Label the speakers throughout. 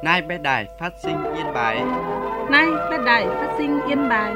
Speaker 1: Nay bé đài phát sinh Yên Bái.
Speaker 2: Nay bé đài phát sinh Yên Bái.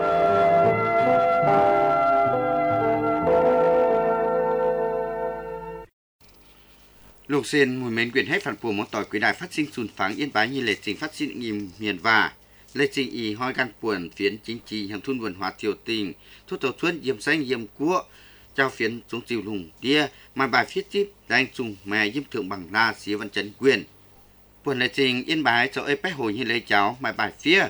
Speaker 1: Lục Xên mùi mến quyền hết phản phù một tỏi quý đài phát sinh sùn pháng Yên Bái như lệ trình phát sinh im miền và lệ trình y hoi gan buồn phiến chính trị hàng thun文化triều tình thu tàu xuân yếm xanh yếm cua trao phiến xuống chiều lùng đia mà bài viết tiếp đang dùng mè yếm thượng bằng la xía văn trấn quyền buồn lệ trình Yên Bái cho epec hồi như lấy cháu mà bài phía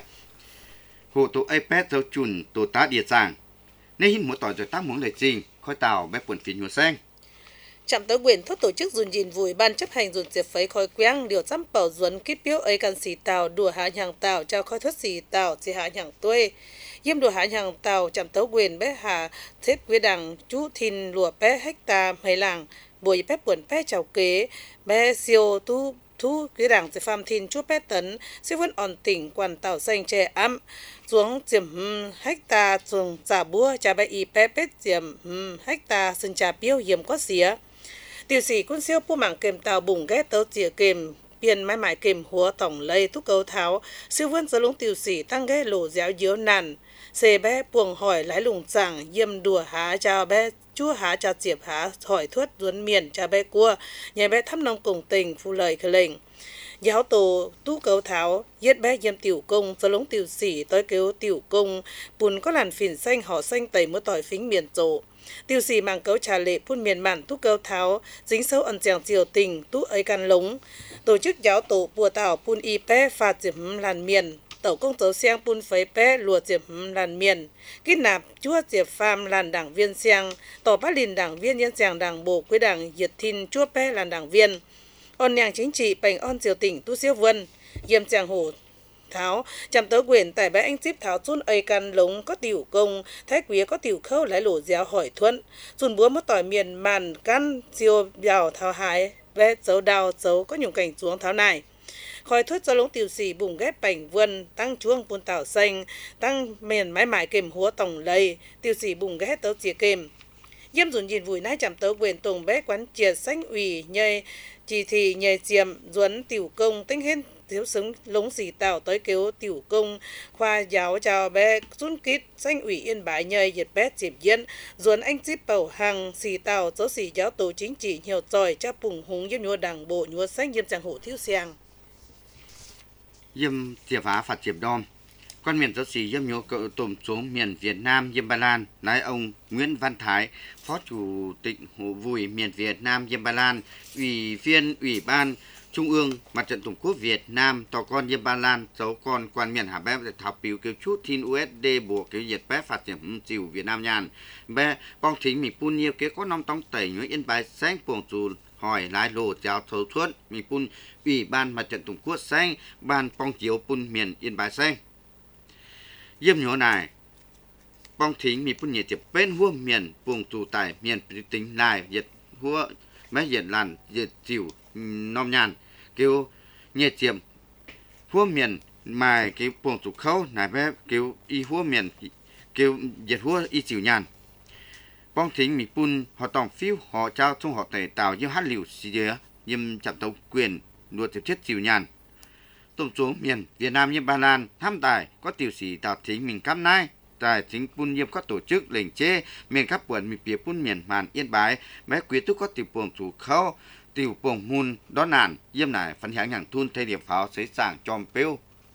Speaker 1: hộ tổ epec cho chùn tổ tá địa giảng nên hình một tỏi rồi tác muốn lệ trình khói tàu bé buồn phiến nhúa xanh.
Speaker 3: Trạm tới quyền thốt tổ chức dùn dìn vùi ban chấp hành dùn diệt phấy khói quang điều chăm bảo duẩn kít biếu ấy can xì tàu đùa hạ nhàng tàu trao khói thốt xì tàu chỉ hạ nhàng tuê yếm đùa hạ nhàng tàu trạm tới quyền bé hạ thiết quý đằng chú thìn lùa bé hecta mấy làng buổi bé buồn bé chào kế bé siêu tu thu quý đảng sẽ phàm thìn chú bé tấn sẽ vẫn ổn tỉnh quan tàu xanh trẻ ấm xuống chiếm hecta dùng trả búa trả bé y bé bé chiếm hecta xin trả biếu yếm có xía tiểu sĩ quân siêu pu mảng kềm tàu bùng ghét tàu chìa kềm biên mãi mãi kềm húa tổng lây thúc câu tháo siêu vươn giờ lũng tiểu sĩ tăng ghé lỗ giáo diếu nàn xê bé buồng hỏi lái lùng chẳng yêm đùa há chào bé chúa há chào diệp há hỏi thuất duấn miền chào bé cua nhà bé thăm nông cùng tình phu lời khởi lệnh giáo tổ tu câu tháo giết bé yêm tiểu công giờ lũng tiểu sĩ tới kêu tiểu công bùn có làn phìn xanh họ xanh tẩy mưa tỏi phính miền trộ tiêu sĩ mang cấu trà lệ phun miền bản tu câu tháo dính sâu ẩn chèng triều tình tu ấy can lống tổ chức giáo tổ bùa tảo phun y pé phạt diệp làn miền tổ công tấu xiang phun phấy pé lùa diệp làn miền kết nạp chúa diệp pham làn đảng viên xiang tổ bát lìn đảng viên nhân giàng đảng bộ quế đảng diệt thìn chúa pé làn đảng viên on nhàng chính trị bành on triều tình tu siêu vân yêm giàng hồ tháo chạm tới quyền tại bé anh ship tháo chun ấy can lống có tiểu công thái quý có tiểu khâu lái lỗ giáo hỏi thuận chun búa mất tỏi miền màn can siêu giàu tháo hái bé dấu đào dấu có nhung cảnh xuống tháo này khỏi thuất do lống tiểu sĩ bùng ghép bành vươn tăng chuông buôn tảo xanh tăng miền mái mải kềm húa tổng lây tiểu sĩ bùng ghép tấu chìa kềm yếm dùn nhìn vùi nái chạm tới quyền tùng bé quán triệt xanh ủy nhây chỉ thị nhây chiềm duấn tiểu công tinh hết thiếu xứng lống xì tàu tới kêu tiểu công khoa giáo chào bé run kít xanh ủy Yên Bái nhơi nhiệt bé chìm yên ruồn anh ship bảo hàng xì tàu dấu xì giáo tổ chính trị nhiều giỏi cha bùng húng yếm nhua đảng bộ nhua xanh yếm chàng hộ thiếu xiang
Speaker 1: Yếm tiệp phá phạt tiệp đom quan miền giáo sĩ yếm nhua cỡ tổm số miền Việt Nam Yêm Ba Lan lái ông Nguyễn Văn Thái phó chủ tịch hộ vùi miền Việt Nam Yêm Ba Lan ủy viên ủy ban Trung ương Mặt trận Tổ quốc Việt Nam tỏ con Yêm Ba Lan dấu con quan miền Hà Bé để thảo biểu kêu chút thiên USD bộ kêu diệt bé phát triển chiều Việt Nam nhàn bé bong thính mình pun nhiều kế có năm tông tẩy nhớ Yên Bái xanh cuồng dù hỏi lái lô giáo thấu thuận mình pun ủy ban Mặt trận Tổ quốc xanh ban bong chiếu pun miền Yên Bái xanh Yêm nhớ này bong thính mình pun nhiệt tiệp bên hua miền cuồng dù tại miền tính lại diệt hua bé diệt làn diệt chiều nom nhàn kêu nhiệt tiệm hua miền mà cái buồng tụ khâu này bé kêu y hua miền kêu diệt hua y chịu nhàn bong thính mi pun họ tổng phiếu họ trao trong họ tẩy tạo như hát liều xì dứa yếm chặt tàu quyền luật tiếp thiết chịu nhàn tổng số miền Việt Nam như Ba Lan tham tài có tiểu sĩ tạo thính mình cắm nai tại chính pun yếm có tổ chức lệnh chế miền khắp quận mi phía pun miền màn Yên Bái bé quý túc có tiểu buồng tụ khâu tiểu buồng mùn đó nản yếm này phấn hãng hàng thun thay điểm pháo sấy sảng tròn pêu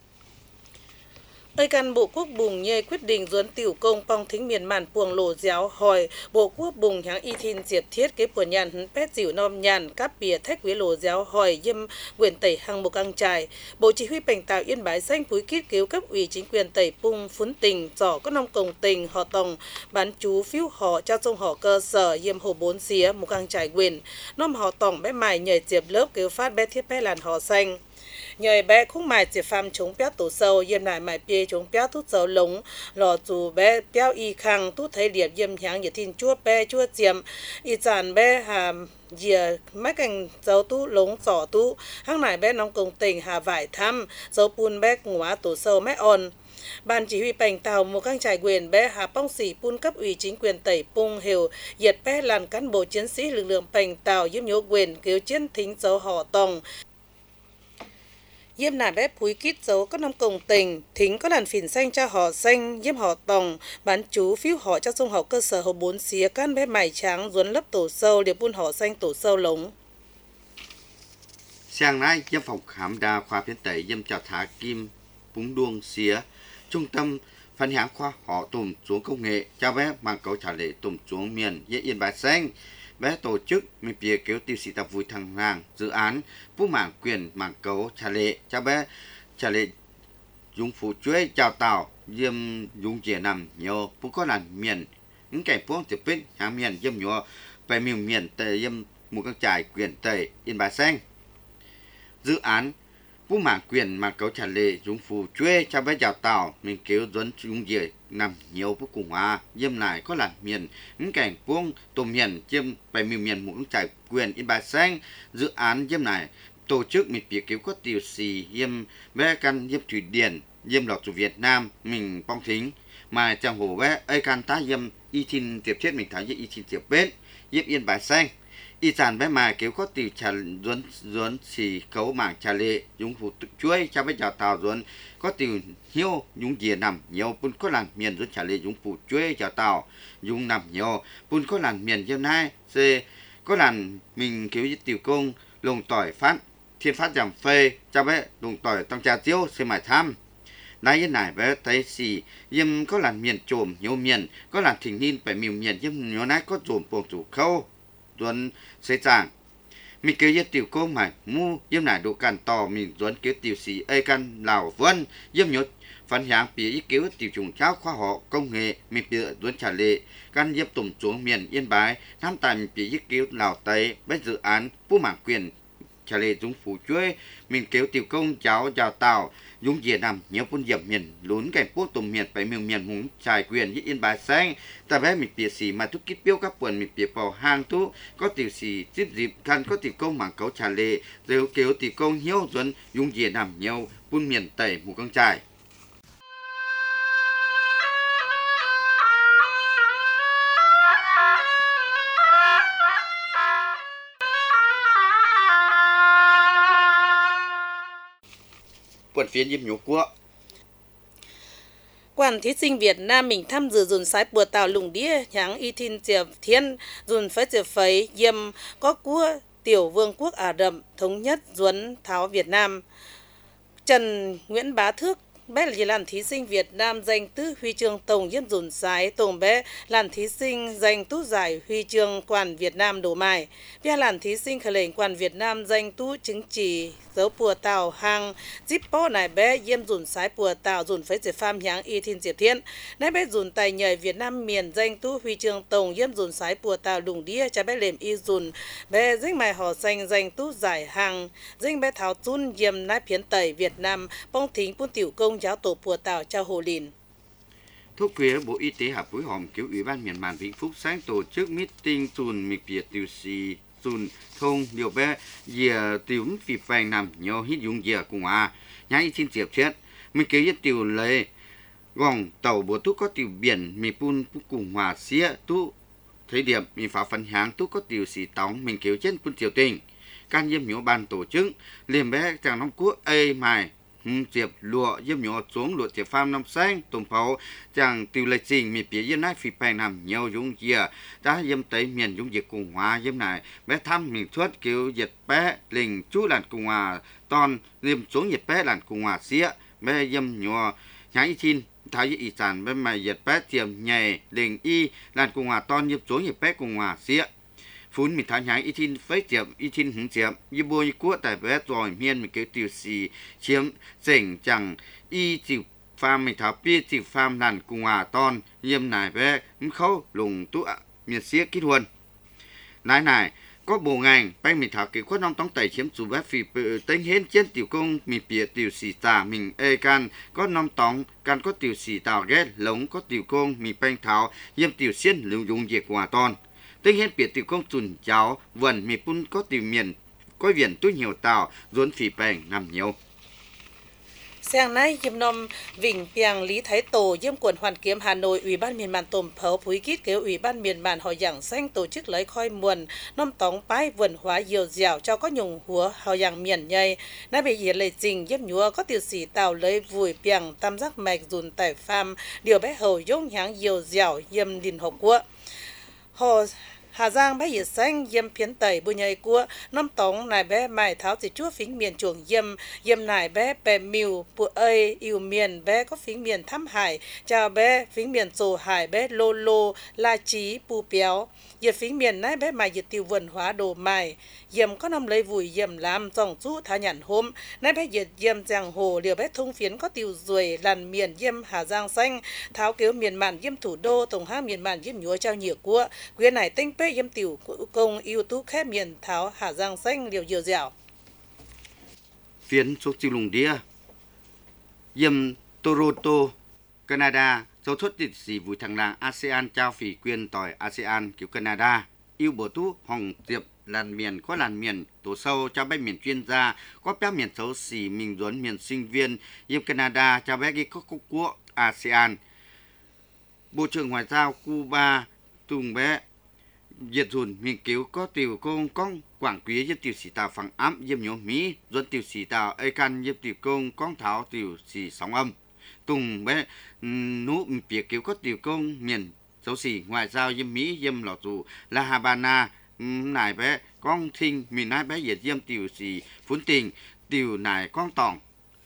Speaker 3: Ơi căn bộ quốc bùng nhê quyết định duấn tiểu công pong thính miền màn puồng lỗ giáo hỏi bộ quốc bùng hãng y thìn diệt thiết cái của nhàn pét dịu nom nhàn cáp bìa thách với lỗ giáo hỏi yêm quyền tẩy hàng một căng trải bộ chỉ huy bành tạo Yên Bái xanh phúi kít cứu cấp ủy chính quyền tẩy pung phún tình giỏ có nông công tình họ tổng bán chú phiếu họ trao trong họ cơ sở yêm hồ bốn xía một căng trải quyền nom họ tổng bé mài nhảy diệp lớp cứu phát bé thiết bé làn họ xanh nhờ bé khung mài chỉ phàm chống béo tổ sâu yếm lại mài bia chống béo tút dầu lống lò dù bé béo y khang tút thấy điệp yếm nhang nhiệt tin chua bé chua chiếm y chàn bé hà dìa mấy cành dầu tú lống sỏ tú hăng này bé nông công tình hà vải thăm dầu pun bé nghóa tổ sâu mẹ on ban chỉ huy bành tàu một căng trải quyền bé hà bong xỉ pun cấp ủy chính quyền tẩy pung hiểu diệt bé làn cán bộ chiến sĩ lực lượng bành tàu yếm nhố quyền cứu chiến thính dấu họ tòng Diêm nải bé phúi kít dấu có năm công tình, thính có làn phìn xanh cho họ xanh, diêm họ tòng, bán chú phiếu họ cho sông học cơ sở hồ 4 xía can bé mải trắng duấn lấp tổ sâu để buôn họ xanh tổ sâu lống.
Speaker 1: Sáng nay, Diêm phòng khám đa khoa phiên tây Diêm chào thả kim búng đuông xía, trung tâm phân hãng khoa họ tùm xuống công nghệ cho bé mang câu trả lời tùm xuống miền Dễ Yên Bài Xanh. Bé tổ chức mình bìa kéo tiêu sĩ tập vui thằng làng dự án phú mảng quyền mảng cấu trả lệ cho bé trả lệ dùng phụ chuối chào tàu Diêm dùng chìa nằm nhiều cũng có làn miền những cảnh phố tiếp bên hàng miền Diêm nhỏ về miền tây Diêm một các trại quyền tây Yên Bài Xanh. Dự án phú mảng quyền mảng cấu trả lệ dùng phụ chuối cho bé chào tàu mình kéo dẫn dùng chìa nằm nhiều vô cùng hòa Diêm này có làn miền những cảnh vuông tổ miền Diêm về miền một trải quyền Yên Bài Xanh. Dự án Diêm này tổ chức mình việc cứu có tiểu sĩ Diêm bé căn Diêm Thủy Điển Diêm lọt của Việt Nam mình phong thính mà trong hồ bé ai can tá Diêm y tin tiếp thiết mình thấy y tin tiếp bên Diêm Yên Bài Xanh y sản bé mà kéo có tiểu trà duấn xì cấu mảng trà lệ dùng phụ tự chuối cho bé chào tàu duấn có tiểu hiếu dùng dìa nằm nhiều pun có làn miền duấn trà lệ dùng phụ chuối chào tàu dùng nằm nhiều pun có làn miền Diêm nay c có làn mình kéo tiểu công lồng tỏi phát thiên phát giảm phê cho bé lồng tỏi tăng trà tiêu xem mải tham nay như này bé thấy xì Diêm có làn miền trồm nhiều miền có làn thỉnh ninh phải miền Diêm nhỏ nãy có trồm buồng chủ khâu duấn xây trạng mình kêu với tiểu cô mày mu Diêm này độ càn tò mình duấn kêu tiểu sĩ ai can lào vân Diêm nhốt phản hạng phía ý kêu tiểu trùng cháo khoa học công nghệ mình bịa duấn trả lệ can Diêm tùng xuống miền Yên Bái tham tài mình phía ý kêu lào tây bé dự án phú mảng quyền trả lệ dùng phủ chuối mình kêu tiểu công cháu chào tàu dùng dìa nằm nhiều quân diệm miền lún cảnh phố tùm miền phải miền hùng trải quyền với Yên Bài Xanh ta bé mình bịa xì mà thúc kít biếu các quần mình bịa vào hang thú có tiểu xì tiếp dịp khăn có tiểu công mảng cấu trả lệ rồi kêu tiểu công hiếu duấn dùng dìa nằm nhiều quân miền tây một con trải. Quận phiên Diêm nhổ quốc
Speaker 3: Quản thí sinh Việt Nam mình tham dự dùn sái bùa tàu lùng đĩa nháng y thiên diệp thiên dùn phái diệp phấy Diêm có cua tiểu vương quốc Ả Rập thống nhất duấn tháo Việt Nam. Trần Nguyễn Bá Thước bé là làn thí sinh Việt Nam giành tứ huy chương tổng Diêm dùn sái tổng bé làn thí sinh giành tú giải huy chương quản Việt Nam đồ mài bé làn thí sinh khởi lệnh quản Việt Nam giành tú chứng chỉ dấu bùa tàu hàng zip po này bé Diêm dùn sái bùa tàu dùn phấy diệp pham nháng y thiên diệp thiên nãy bé dùn tài nhảy Việt Nam miền giành tú huy chương tổng Diêm dùn sái bùa tàu đùng đĩa cho bé lềm y dùn bé dính mài họ xanh giành tú giải hàng dính bé tháo chun Diêm nái phiến tẩy Việt Nam bông thính buôn tiểu công giáo tổ bùa tàu cho hồ lìn.
Speaker 1: Thuốc phía Bộ Y tế hợp phối hợp cứu Ủy ban miền Màn Vĩnh Phúc sáng tổ chức meeting tuần mịch biệt tiểu sĩ tuần thông điều bé dìa tiểu vì vàng nằm nhiều hít dùng dìa cùng nhá y xin diệp chết mình kêu nhất tiểu lệ gòng tàu bộ thuốc có tiểu biển mình pun cùng hòa xía tu thấy điểm mình phá phân háng tu có tiểu sĩ tóng mình kêu trên pun tiểu tình can Diêm nhổ ban tổ chức liền bé chàng Long Quốc ai mài diệp lụa Diêm nhổ xuống lụa diệp pham năm xanh tùng pháo chàng tiêu lệ trình miền phía Diêm này phi bèn nằm nhiều dung dìa đã Diêm tới miền dung diệt cùng hòa Diêm này bé thăm mình xuất cứu diệt bé lình chú làn cùng hòa toàn Diêm xuống diệt bé làn cùng hòa xía bé Diêm nhổ nhái xin thái y sản bé mày diệt bé tiềm nhảy lình y làn cùng hòa toàn Diêm xuống diệt bé cùng hòa xía phun mình tháo nhái y tin phế tiệm y tin hứng tiệm y bôi cua tại bé rồi miên mình kêu tiểu sĩ chiếm chỉnh chẳng y tiểu pham mình tháo bia tiểu pham làn cùng hòa toàn Diêm này bé khâu lùng tú miền xía kít huân này có bộ ngành bay mình tháo cái khuất non tống tẩy chiếm chủ bé phi tính hên trên tiểu công mình bịa tiểu sĩ tà mình ê can có non tống can có tiểu sĩ tào ghét lống có tiểu công mình banh tháo Diêm tiểu xiên lưu dùng diệt hòa toàn tính hên biệt tiểu công tuần cháu vần mình pun có tiểu miền có viền túi nhiều tàu dồn phỉ bèn nằm nhiều
Speaker 3: Sáng nay, Diêm Nông Vĩnh Piang Lý Thái Tổ, Diêm quận Hoàn Kiếm Hà Nội, Ủy ban miền Màn Tồm Phấu Phúi Kít kêu Ủy ban miền Màn Họ Giảng Xanh tổ chức lấy khói muồn, nông tóng bái vườn hóa diều dẻo cho có nhung húa Họ Giảng miền nhây. Nay bị hiện lệ trình Diêm nhúa có tiểu sĩ tàu lấy vùi Piang tam giác mạch dùn tải pham, điều bé hầu dông nháng diều dẻo Diêm đình hộp quốc. Hà Giang bé hiệt xanh Diêm phiến tẩy bùi nhầy cua năm tống nài bé mài tháo chỉ chúa phính miền chuồng Diêm nài bé bè mìu bùa ơi yêu miền bé có phính miền thăm hải chào bé phính miền sổ hải bé lô lô la trí pu béo diệt phính miền nái bé mài diệt tiêu vườn hóa đồ mài Diêm có năm lấy vùi Diêm làm dòng chú thả nhẵn hôm nái bé diệt Diêm giang hồ liều bé thung phiến có tiêu ruồi làn miền Diêm Hà Giang xanh tháo kéo miền màn Diêm thủ đô tổng há miền màn Diêm nhúa trao nhựa cua quyền này tinh pê Diêm tiểu công YouTube khép miền tháo Hà Giang xanh liều diều dẻo
Speaker 1: phiến số chiêu lùng đĩa Diêm Toronto Canada dấu thuất dịch sĩ vui thằng làng ASEAN trao phỉ quyền tỏi ASEAN kiểu Canada yêu bổ tú hồng diệp làn miền có làn miền tổ sâu cho bé miền chuyên gia có bé miền xấu xỉ mình duẩn miền sinh viên Diêm Canada cho bé cái quốc quốc ASEAN Bộ trưởng Ngoại giao Cuba Tùng bé Diệt dùn miền cứu có tiểu công con quảng quý giúp tiểu sĩ tàu phẳng ám diêm nhổ Mỹ dẫn tiểu sĩ tàu ai can giúp tiểu công con tháo tiểu sĩ sóng âm Tùng bé nú việc cứu có tiểu công miền dấu sĩ ngoại giao diêm Mỹ diêm lọ tù La Habana nải bé con thinh miền nải bé diệt diêm tiểu sĩ phún tình tiểu nải con tòng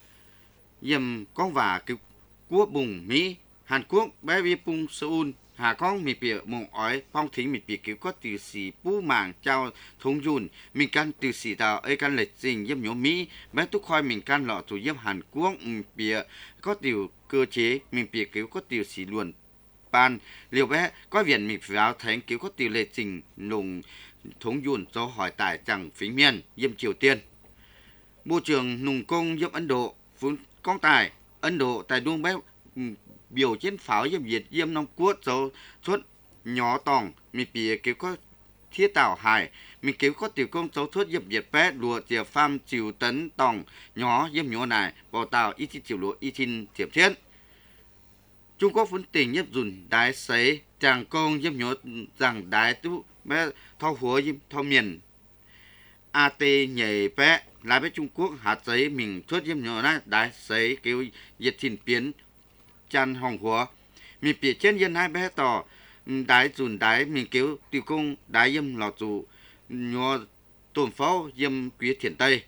Speaker 1: diêm con và cứu quốc bùng Mỹ Hàn Quốc bé vi pung Seoul Hà con mì bìa mộng ói phong thính mì bìa cứu có tiểu sĩ bú mảng trao thống dùn mình căn tiểu sĩ tàu ấy căn lệch dình diêm nhổ Mỹ bé túc khoi mình căn lọ thủ diêm Hàn Quốc mì bìa có tiểu cơ chế mình bìa cứu có tiểu sĩ luồn ban liều bé có viện mình vào thánh cứu có tiểu lệch dình nùng thống dùn do hỏi tại chẳng phính miền diêm Triều Tiên Bộ trưởng nùng công diêm Ấn Độ phún con tài Ấn Độ tại đuông bé biểu chiến pháo diêm Việt diêm Nam Quốc dấu thuất nhỏ tòng mình bìa cứu có thiết tảo hải mình cứu có tiểu công dấu thuất diêm Việt bé lùa tiệp pham chiều tấn tòng nhỏ diêm nhỏ này bảo tàu ít chiều lụa ít tiệp thiết Trung Quốc vốn tình nhếp dùn đái sấy chàng công diêm nhỏ rằng đái tú bé thao húa diêm thao miền AT nhảy bé lại với Trung Quốc hạt giấy mình thuất diêm nhỏ này đái sấy cứu diệt thìn biến chăn hồng húa mình bị trên dân hai bé tỏ đái dùn đái mình cứu tiểu công đái diêm lọ tù nhỏ tổn pháo diêm quý thiền Tây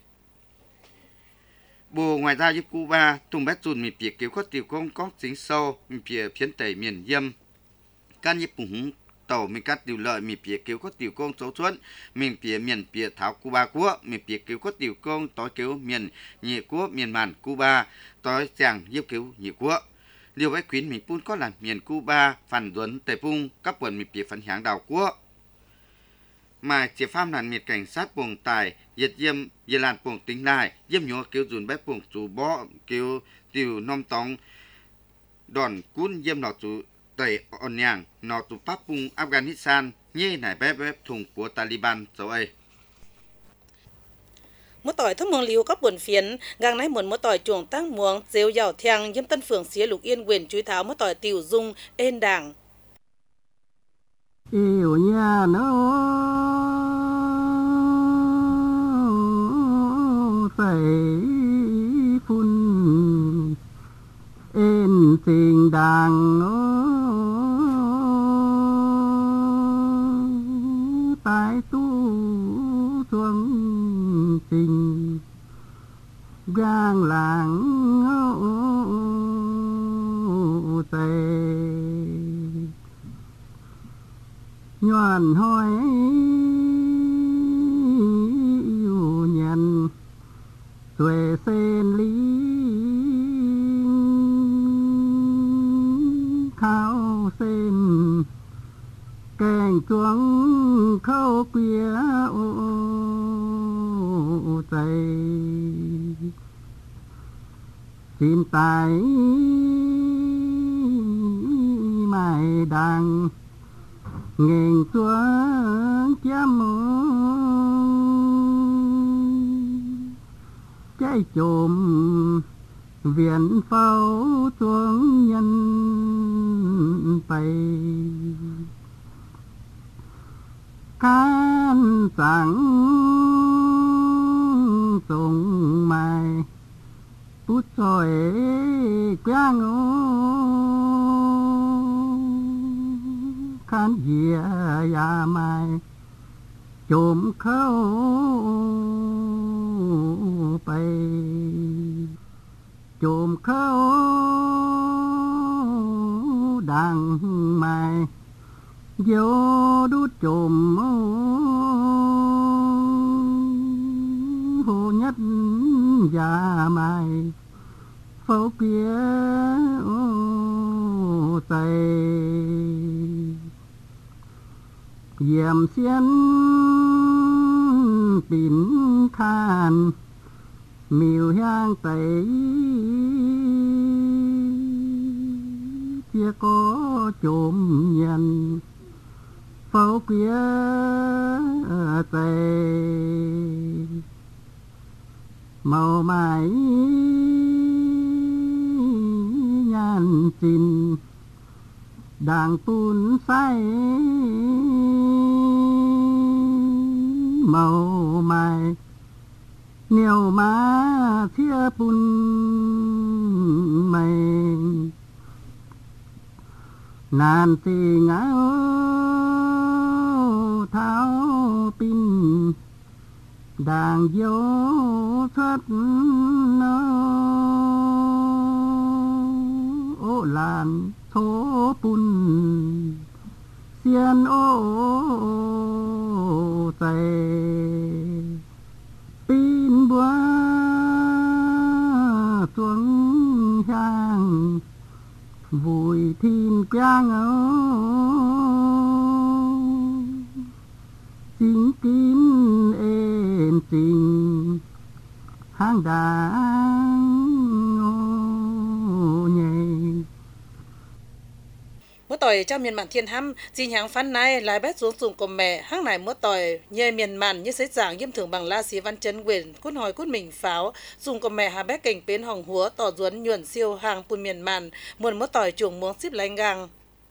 Speaker 1: Bộ Ngoại giao giúp Cuba tùng bé dùn mình bị cứu có tiểu công có chính sâu mình bị phiến tẩy miền diêm can nhịp bụng tàu mình cắt tiểu lợi mình bị cứu có tiểu công số thuận mình bị miền bị tháo Cuba quốc mình bị cứu có tiểu công tối cứu miền nhị quốc miền màn Cuba tối chàng giúp cứu nhị quốc Liêu bách khuyến mình pun có là miền Cuba phản duấn tề pung các quần mình bị phản hãng đảo quốc mà chỉ pham là miệt cảnh sát buồng tài diệt diêm diệt làn buồng tính lại diêm nhỏ kêu dùn bách buồng chủ bó kêu tiểu nom tóng đòn cún diêm nọ chủ tẩy on nhàng nọ chủ pháp pung Afghanistan nhê nải bếp thùng của Taliban dấu ấy
Speaker 3: Mỗi tỏi thấm mường liu có buồn phiến gang nái muộn mỗi tỏi chuồng tăng muống rêu giàu thang Diêm Tân Phường xía lục yên quyền chúi tháo mỗi tỏi tiểu dung ên đảng
Speaker 4: yêu nhà nó phải phun ên tình đàng nó tại tu xuống tình gang làng tề nhoàn hỏi yêu nhận tuệ sen lý khao sen kèn chuông khâu quia tay chim tài mai đằng nghênh xuống chém trái chùm viện pháo xuống nhân bay can sáng sông mai bút soi quang khán dìa ya mai chồm khâu bay chồm khâu đằng mai vô đút chồm hồ nhất già mai phố kia tây diệm xiên tìm khan miêu hang tây chia có chồm nhân phố kia tây màu mãi nhan trình đàng tuôn say màu mãi nhiều má thia bùn mây nàn tì ngáo tháo pin đàng vô thoát nó ô làn thố bùn xiên ô tây pin búa xuống hang vùi thìn quang chính kín êm tình hang đá nhảy
Speaker 3: mỗi tỏi trong miền mạn thiên hăm xin hàng phán này lại bét xuống dùng của mẹ hang này mỗi tỏi nhẹ miền mạn như sấy giảng yếm thường bằng la xí văn chấn quyền cút hỏi cút mình pháo dùng của mẹ hà bét cảnh bên hồng húa tỏ duấn nhuận siêu hàng bùn miền mạn muôn mỗi tỏi chuồng muống xíp lánh gang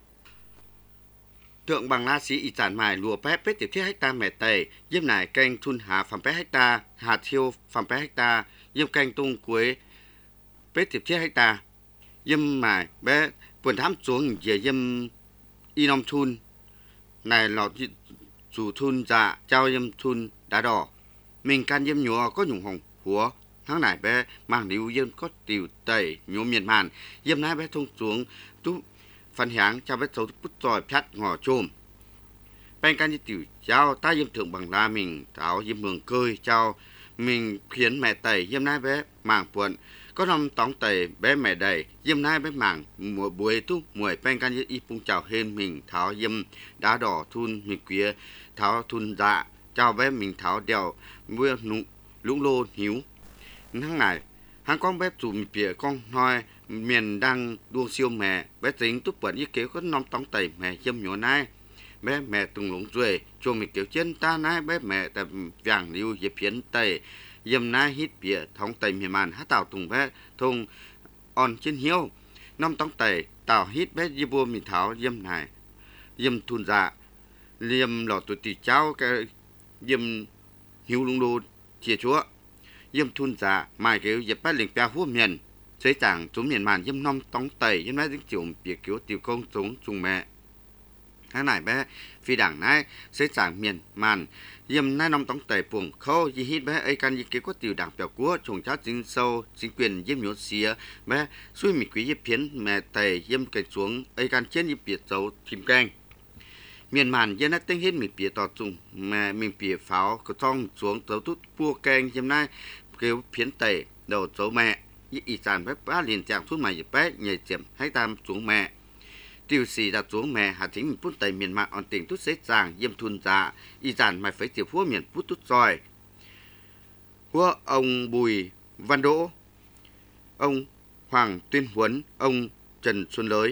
Speaker 1: Tượng bằng la sĩ y sản mài lùa pép pết tiếp thiết hecta mẹ tẩy yếm nải canh thun hạ phạm pét hecta hạt thiêu phạm pét hecta yếm canh tung cuối pết tiếp thiết hecta yếm mài bé buồn thám xuống về yếm y nom thun này lọt dù thun dạ trao yếm thun đá đỏ mình can yếm nhúa có nhung hồng húa tháng này bé mang điếu yếm có tiểu tẩy nhúa miền màn yếm nái bé thông xuống tú phần háng cho bé xấu bút tròi phát ngò chôm bên cạnh như tiểu trao ta yếm thượng bằng la mình tháo yếm mường cơi trao mình khiến mẹ tẩy yếm nái bé màng buồn có năm tóng tẩy bé mẹ đầy yếm nái bé màng mùa buổi tu mùa bên cạnh như y pung chào hên mình tháo yếm đá đỏ thun mình quía tháo thun dạ trao bé mình tháo đèo mưa lũng lô hiếu tháng này hàng con bé chủ bìa con nói miền đang đua siêu mẹ bé tính túc bẩn như kiểu có năm tóng tẩy mẹ châm nhỏ nai bé mẹ tung lũng ruồi cho mình kiểu chân ta nai bé mẹ tại vàng lưu dịp phiến tẩy dâm nai hít bìa thống tẩy miền màn hát tàu tùng bé thùng on trên hiếu năm tóng tẩy tàu hít bé dì bua mình tháo dâm này dâm thun dạ liêm lọ tụi tỷ cháu cái dâm hiếu lũng đô chia chúa yếm thun dạ mai kiểu dẹp bắt liền bia hú miền xây chẳng chúng miền màn yếm năm tóng tẩy yếm nói dính chịu việc kiểu tiểu công xuống chung mẹ tháng này bé phi đảng này xây chẳng miền màn yếm nay năm tóng tẩy buồng khâu y hít bé ấy can y kiểu có tiểu đảng bèo cua trùng cháu chính sâu chính quyền yếm nhốt xía bé suy mì quý yếm phiến mẹ tẩy yếm cảnh xuống ấy can trên yếm biệt dấu thìm canh miền màn dân đã tính hết mình bìa tỏ trùng mà mình bìa pháo có trong xuống tấu tút bua keng hôm nay kêu phiến tẩy đầu dấu mẹ y sản bếp bá liền chạm thuốc mày bé nhảy chìm hay tam xuống mẹ tiêu xì đặt xuống mẹ hà thính mình phút tẩy miền mạn on tình tút xếp giàng yêm thun dạ y sản mày phải tiểu phúa miền phút tút soi của ông Bùi Văn Đỗ, ông Hoàng Tuyên Huấn, ông Trần Xuân Lới,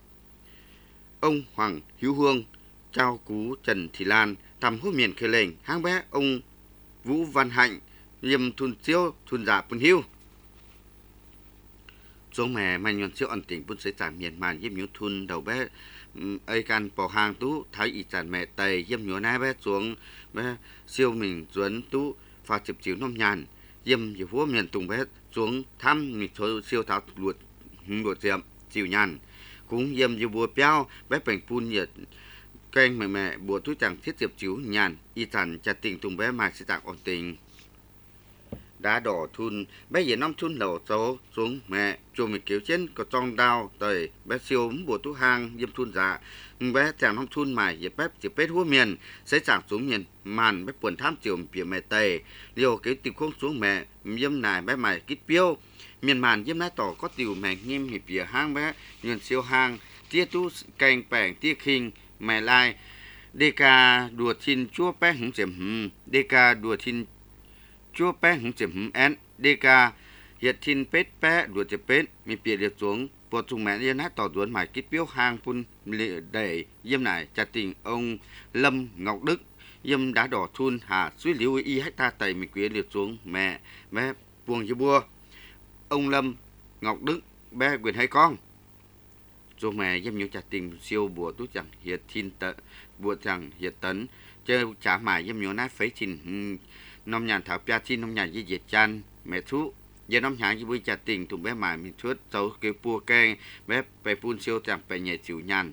Speaker 1: ông Hoàng Hiếu Hương, trao cú Trần Thị Lan, thăm hút miền khơi lệnh, hang bé ông Vũ Văn Hạnh, yêm thun siêu thun dạ bùn hiu. xuống mẹ mà nhuận siêu ẩn tình bún sấy trả miền màn yếm nhũ thun đầu bé ấy can bỏ hàng tú thái ý chản mẹ tây yếm nhũ nai bé xuống bé siêu mình duấn tú pha chụp chiếu nông nhàn yếm nhiều vua miền tùng bé xuống thăm mình siêu tháo luột diệm chiều nhàn cũng yếm nhiều bùa béo bé bành phun nhiệt kênh mẹ bùa tú chẳng thiết diệp chiếu nhàn y chản chặt tình tùng bé mà sẽ tặng ổn tình đá đỏ thun bé giờ năm thun đầu số xuống mẹ chùa mình kiểu trên có trong đao tời bé siêu bùa tú hang yếm thun dạ bé chàng năm thun mài dịp bếp chỉ bếp húa miền sẽ chẳng xuống miền màn bé buồn tham chiều phía mẹ tây liều cái tìm không xuống mẹ yếm này bé mài kít piêu miền màn yếm nái tỏ có tiểu mẹ nghiêm hiệp phía hang bé nhuận siêu hang tia tú cành bẻng tia khinh mẹ lai đê ca đùa thiên chúa bé hứng chìm đê ca đùa thiên chúa bé hứng chìm én đê ca hiện thiên pết bé đùa chìm pết mi bịa liệt xuống bộ trùng mẹ yên hát tỏ duốn mải kít biếu hang phun để yếm này chặt tình ông Lâm Ngọc Đức yếm đá đỏ thun hà suy liễu y hecta tẩy mi quý liệt xuống mẹ bé buông như bua ông Lâm Ngọc Đức bé quyền hay con rồi mẹ yếm nhiều chặt tình siêu bùa tú chẳng hiện thiên tợ bùa chẳng hiện tấn chơi trả mải yếm nhiều nát phấy trình nông nhàn thảo pia thiên nông nhàn với diệt chan mẹ thú giờ nông nhàn với bùi chặt tình tụi bé mải mình thướt cháu kêu pua keng béไปphun siêu chẳngไปnhảy chịu nhàn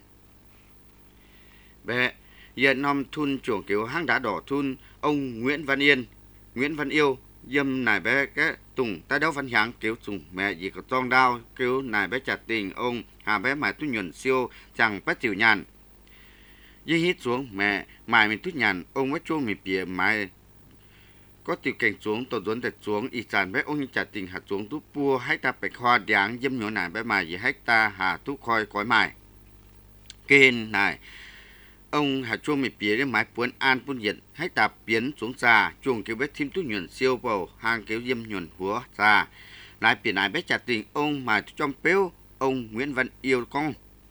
Speaker 1: bé giờ nông thun chuồng kiểu hang đá đỏ thun ông Nguyễn Văn Yêu dâm nài bé cái tùng ta đâu văn háng kiểu tùng mẹ gì có trong đau kiểu nài bé chặt tình ông hà bé mải tu nhuận siêu chẳng bé chịu nhàn dây hít xuống mẹ mải mình tu nhàn ông mới chuông mình bìa mải có tiểu cảnh xuống tổ duốn đẹp xuống y chàn bé ông chặt tình hạt xuống tú pua hay ta bạch hoa đáng dâm nhỏ nải bé mải gì hay ta hà tú khoi cõi mải kênh này ông hạt chuông mình bìa đến mái puốn an puốn nhiệt hay ta biến xuống xa chuông kêu bé thêm tú nhuận siêu bầu hàng kêu dâm nhuận húa xa lại biển này bé chặt tình ông mà trong péo ông Nguyễn Văn Yêu con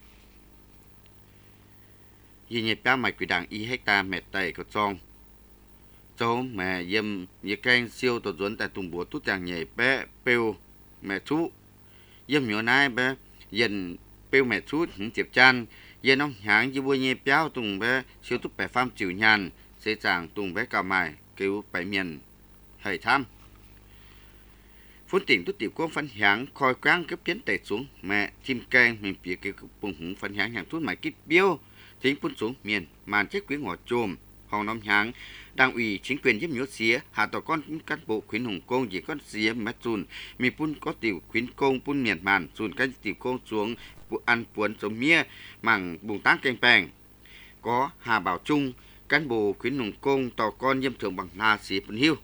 Speaker 1: vì nhịp ba mày quỷ đảng y hecta mẹ tây có trong cháu mẹ yếm nhiệt canh siêu tổ duốn tại tùng búa tút chàng nhảy bé pêu mẹ chú yếm nhỏ nai bé dần pêu mẹ chú hứng chịp chan yên ông háng như bùi nhịp béo tùng bé siêu tút bẻ pham chịu nhàn sẽ chàng tùng bé cào mài kêu bảy miền hầy tham phun tỉnh tút tiểu quang phân háng khoi quang cấp tiến tẩy xuống mẹ chim canh mình phía kêu bùng hứng phân háng hàng tút mày kít biêu thính phun xuống miền màn chết quý ngõ chôm hòng nông háng Đảng ủy chính quyền giúp nhớ xía hạ tỏ con cán bộ khuyến hồng công chỉ con xía mét dùn mi pun có tiểu khuyến công pun miền màn dùn cái tiểu công xuống ăn puốn giống mía mảng bùng tác canh bèng có Hà Bảo Trung cán bộ khuyến hồng công tỏ con nhiêm thượng bằng na xía pun hiu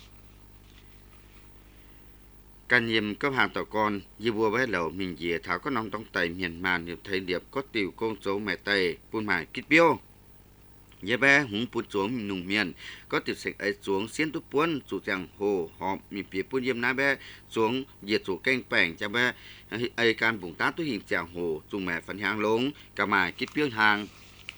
Speaker 1: can nhiêm cấp hàng tỏ con như vua bé lẩu mình dìa tháo có nông tông tẩy miền màn nhiều thời điệp có tiểu công số mẹ tây pun mải kít biêu giờ bé hùng pun xuống nùng miền có tiểu sạch ấy xuống xiên tu puôn chủ chẳng hồ họp mi phía pun yếm ná bé xuống diệt chủ canh bẻng cho bé ấy can vùng tá tu hình chẳng hồ dùng mẹ phần hàng lống cả mài kít biêu hàng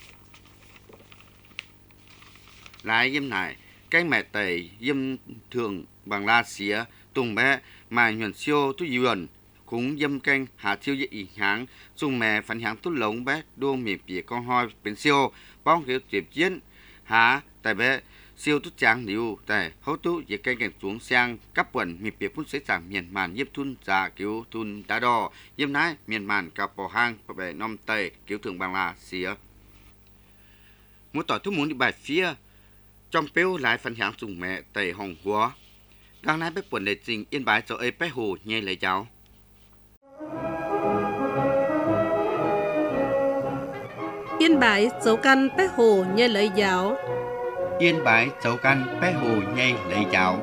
Speaker 1: lái yếm này canh mẹ tẩy yếm thường bằng la xía tùng bé mà nhuận siêu tu yuan cũng yếm canh hạ thiêu dễ ý háng dùng mẹ phần hàng tu lống bé đua mi phía con hoi bên siêu bóng kiểu tiếp chiến há tại bé siêu tút tráng liu tại hậu tú về cây cảnh xuống sang cấp quần mi phía phun sấy giảm miền màn yếm thun già kiểu thun đá đỏ yếm nái miền màn cà bò hang và bè nom tây kiểu thường bằng là xía muốn tỏi thuốc muốn đi bài phía trong péo lại phần hàng dùng mẹ tây hồng hóa gang nái bé quần để trình yên bái cho ấy bé hồ nhây lấy cháu
Speaker 3: Yên bái dấu căn bé hồ nhây lấy giáo.
Speaker 1: Yên bái dấu căn bé hồ nhây lấy cháu.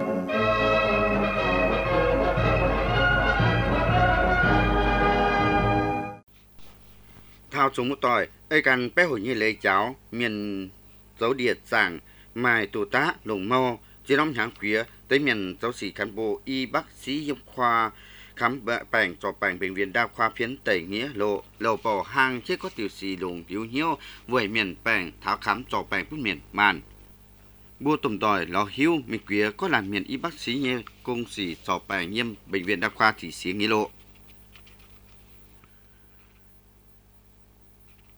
Speaker 1: Thao chúng một tỏi, ấy căn bé hồ nhây lấy cháu, miền dấu điệt giảng, mài tù tá, lồng mô, chỉ nông tháng quý, tới miền giáo sĩ cán bộ y bác sĩ dâm khoa, khám bệnh cho bệnh bệnh viện đa khoa phiến tây nghĩa lộ lầu bỏ hàng chứ có tiểu sĩ lùng yếu hiếu với miền bệnh tháo khám cho bệnh của miền màn bua tùm đòi lò hiếu mình quý có làm miền y bác sĩ nhé công sĩ cho bệnh nhiêm bệnh viện đa khoa thị sĩ nghĩa lộ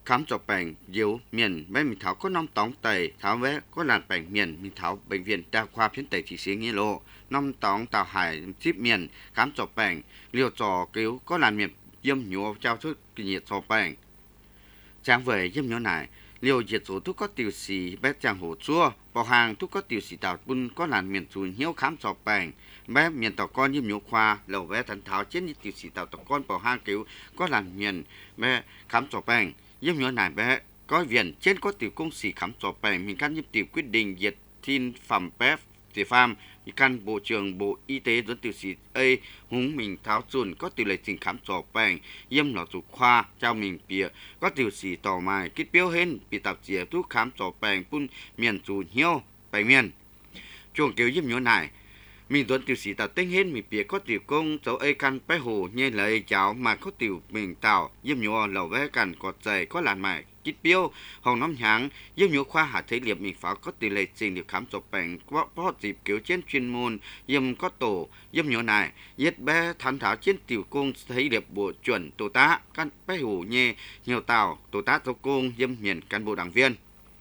Speaker 1: khám cho bệnh yếu miền bé mình tháo có năm tóng tẩy tháo vé có làn bệnh miền mình tháo bệnh viện đa khoa phiến tẩy chỉ xí nghĩa lộ năm tóng tàu hải ship miền khám cho bệnh liều trò cứu có làn miền yếm nhúa trao thuốc nhiệt cho bệnh sáng về yếm nhúa này liều nhiệt số thuốc có tiêu xì bé chàng hổ chua bảo hàng thuốc có tiêu xì tàu bún có làn miền chùn hiếu khám cho bệnh bé miền tàu con yếm nhúa khoa lầu bé thần tháo trên như tiêu xì tàu con bảo hàng cứu có làn miền bé khám cho bệnh yếm nhúa này bé có viện trên có tiểu công sĩ khám cho bệnh mình căn nhịp tiểu quyết định diệt thiên phẩm bé thì farm căn bộ trưởng bộ y tế dẫn tiểu sĩ A húng mình tháo chuồn có tỷ lệ trình khám cho bệnh yếm lọ chủ khoa trao mình bìa có tiểu sĩ tỏ mài kết biểu hên bị tạp chí thuốc khám cho bệnh phun miền chủ hiếu bệnh miền chuồng kiểu yếm nhúa này mình dẫn tiểu sĩ tạo tinh hên mình bìa có tiểu công cháu A căn bé hồ như lời cháu mà có tiểu mình tạo yếm nhúa lẩu vé cằn cọt dày có làn mài kết biểu hồng năm tháng yếm nhúa khoa hạ thấy liệp mình pháo có tỷ lệ trình được khám cho bệnh có dịp kiểu trên chuyên môn yếm có tổ yếm nhúa này yết bé thán tháo trên tiểu công thấy liệp bộ chuẩn tổ tá căn bé hồ nhẹ nhiều tàu tổ tá tổ công yếm miền cán bộ đảng viên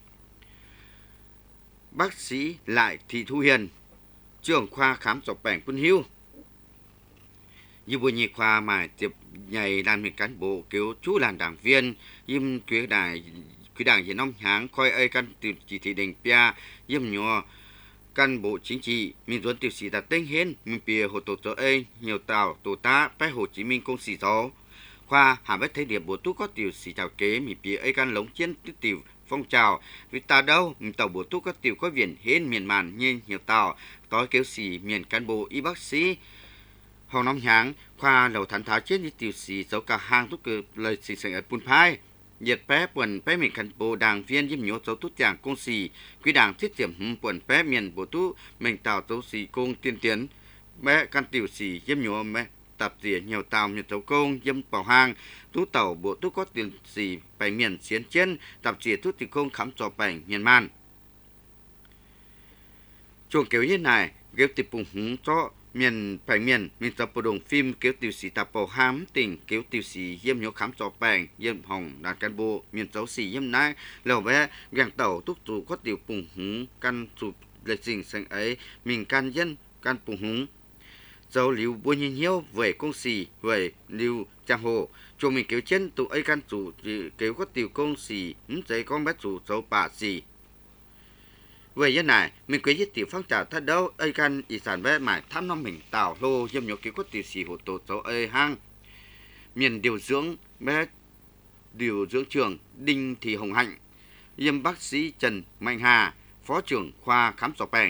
Speaker 1: bác sĩ Lại Thị Thu Hiền trưởng khoa khám cho bệnh quân hưu như buổi nhị khoa mà tiếp nhảy làm một cán bộ cứu chú làn đảng viên yếm quý đảng hiện năm tháng coi ai căn từ chỉ thị định pia yếm nhỏ cán bộ chính trị mình dẫn tiểu sĩ đặt tên hiến mình bìa hồ tổ ấy nhiều tàu tổ tá bé Hồ Chí Minh công sĩ gió khoa hà bách thấy điểm bộ tú có tiểu sĩ chào kế mình bìa ai căn lống chiến tiếp tiểu phong trào vì ta đâu mình tàu bộ tú có tiểu có viện hiến miền màn như nhiều tàu tối kéo sĩ miền cán bộ y bác sĩ hồng năm tháng khoa lầu thán tháo trên như tiểu sĩ dấu cả hàng thuốc cử lời sĩ sảnh ở bùn phai nhiệt bé quần bé miền cán bộ đảng viên yếm nhúa dấu tút giảng công sĩ quý đảng thiết điểm quần bé miền bộ tú mình tạo dấu sĩ công tiên tiến bé căn tiểu sĩ yếm nhúa bé tập dĩa nhiều tàu nhiều dấu công yếm bảo hàng tú tàu bộ tú có tiểu sĩ bệnh miền xiến trên tập dĩa tú tiểu công khám cho bệnh miền man chuồng kiểu như này ghép tiệp bùng húng cho miền phải miền tập bộ đồng phim kéo tiểu sĩ tập bảo hám tỉnh kéo tiểu sĩ yếm nhúa khám cho bệnh yếm hồng đạt cán bộ miền dấu sĩ yếm nái lầu bé gàng tàu túc trụ có tiểu bùng húng căn trụ lịch trình sang ấy mình can dân can bùng húng dấu liu bùi nhiên hiếu về công sĩ về liu trang hồ cho mình kéo chân tụ ấy can trụ kéo có tiểu công sĩ giấy con bé trụ dấu bà sĩ về như này mình quấy với tiểu phong trào thắt đâu ấy căn ý sản bé mải thăm năm mình tảo lô yếm nhúa kéo có tiểu sĩ hồ tổ dấu ấy hang miền điều dưỡng bé điều dưỡng trưởng Đinh Thị Hồng Hạnh yếm bác sĩ Trần Mạnh Hà phó trưởng khoa khám cho bệnh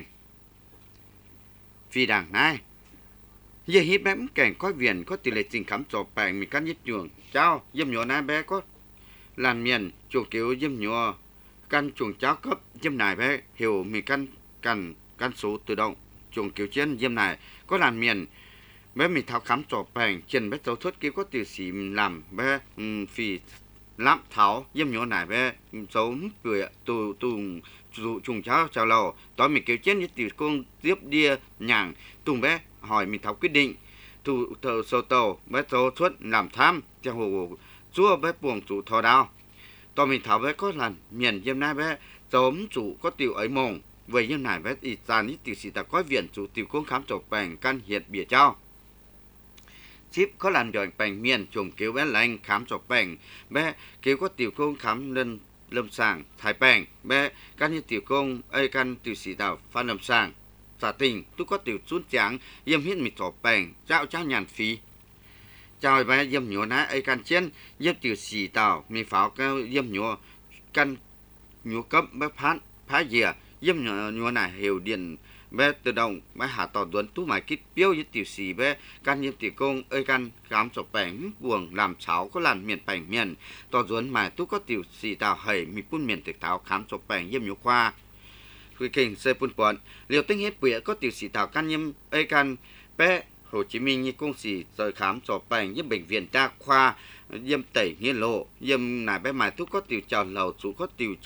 Speaker 1: vì đảng này giờ hít bé cảnh có viện có tỷ lệ trình khám cho bệnh mình căn nhất trường cháu yếm nhúa này bé có làm miền chủ kiểu yếm nhúa căn chuồng cháo cấp yếm này bé hiểu mình căn số tự động chuồng kiểu trên yếm này có làm miền bé mình tháo khám cho bệnh trên bé dấu thuốc kia có tiểu sĩ làm bé phì lắm tháo yếm nhúa này bé dấu cười tù chuồng cháo lầu tối mình kiểu trên như tiểu công tiếp đia nhàng tùng bé hỏi mình tháo quyết định thủ thờ sâu tàu bé dấu thuốc làm tham trang hồ chúa bé buồng chủ thò đào tao mình tháo bé có lần miền yếm này bé giống chủ có tiểu ấy mông về yếm này bé ít gian ít tiểu sĩ ta có viện chủ tiểu công khám cho bệnh căn hiện bìa trao ship có làm đòi bệnh miền chùm kéo bé lành khám cho bệnh bé kéo có tiểu công khám lên lâm sàng thái bệnh bé căn như tiểu công ấy căn tiểu sĩ tạo phan lâm sàng giả tình tôi có tiểu chút trắng yếm hiến mình cho bệnh trao nhàn phí chào bé yếm nhúa ná ấy căn trên yếm tiểu sĩ tạo mình pháo cao yếm nhúa căn nhúa cấp bé phá dìa yếm nhúa này hiểu điện bé tự động bé hạ tỏ tuấn tú mãi kít biếu với tiểu sĩ bé căn yếm tiểu công ấy căn khám cho bệnh buồng làm cháu có làm miền bệnh miền tỏ tuấn mãi tú có tiểu sĩ tạo hầy mi phun miền thực tháo khám cho bệnh yếm nhúa khoa quy kinh xây phun bón liều tinh hết bịa có tiểu sĩ tạo căn yếm ấy căn bé Hồ Chí Minh như công sĩ rời khám cho bệnh như bệnh viện đa khoa yếm tẩy như lộ yếm này bé mài thuốc có tiểu chào lầu chủ có tiểu chào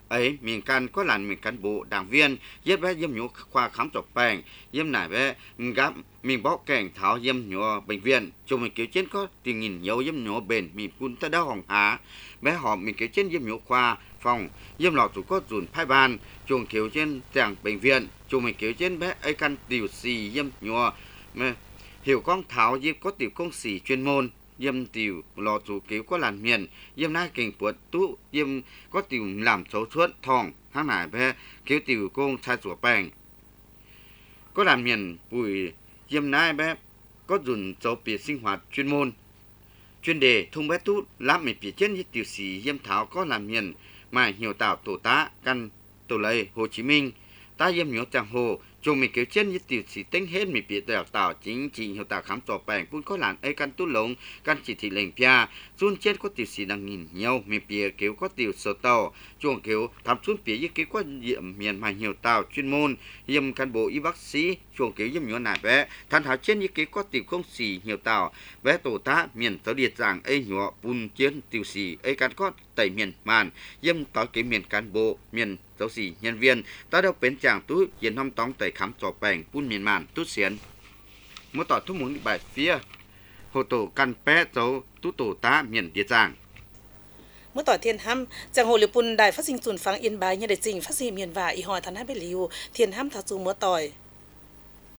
Speaker 1: ấy miền can có làn miền cán bộ đảng viên giết bé yếm nhổ khoa khám chọc bèn yếm nải bé gáp miền bó kèn tháo yếm nhổ bệnh viện cho mình kiểu trên có tiền nghìn nhiều yếm nhổ bền miền phun ta đau hỏng há bé họ mình kiểu trên yếm nhổ khoa phòng yếm lọt tụ có dùn phai ban chuồng kiểu trên tràng bệnh viện cho mình kiểu trên bé ấy căn tiểu xì yếm nhổ hiểu con tháo yếm có tiểu công xì chuyên môn yếm tiểu lò chủ cứu có làn miền yếm nai kình puột tú yếm có tiểu làm xấu suốt thòng hang nải bé cứu tiểu công sai sủa bèn có làn miền bùi yếm nai bé có dùng dấu biệt sinh hoạt chuyên môn chuyên đề thông bé tú làm mình bị trên như tiểu sĩ yếm tháo có làn miền mà hiểu tạo tổ tá căn tổ lầy Hồ Chí Minh ta yếm nhớ chẳng hồ cho mình kiểu trên như tiểu sĩ tính hết mình bị đào tạo chính trị hiểu tạo khám trò bèn cũng có làn ấy căn tú lồng căn chỉ thị lệnh pia run trên có tiểu sĩ đang nhìn nhau mình bị kiểu có tiểu sở tàu chuồng kiểu thăm xuống phía như kiểu có nhiệm miền mà hiểu tạo chuyên môn yếm cán bộ y bác sĩ chuồng kiểu yếm nhớ nải bé thành thảo trên như kiểu có tiểu công sĩ hiểu tạo bé tổ tá miền tàu điệt giảng ấy nhỏ bùn chiến tiểu sĩ ấy căn có tẩy miền màn yếm tàu cái miền cán bộ miền giáo sĩ nhân viên ta đâu bên chàng tú yên năm tóng tẩy khám trò bèn bùn miền màn tú xiên mỗi tỏi thu muốn bài phía hồ tổ căn bé dấu tú tổ tá miền điệt giảng
Speaker 3: เมื่อต่อเทียนห้ำจังโหลิปุนได้ฟักซิงจุนฟังอินบายเนี่ยได้จริงฟักซิงเมียนว่าอีหอยทันให้ไปลิวเทียนห้ำทักจูเมื่อต่อย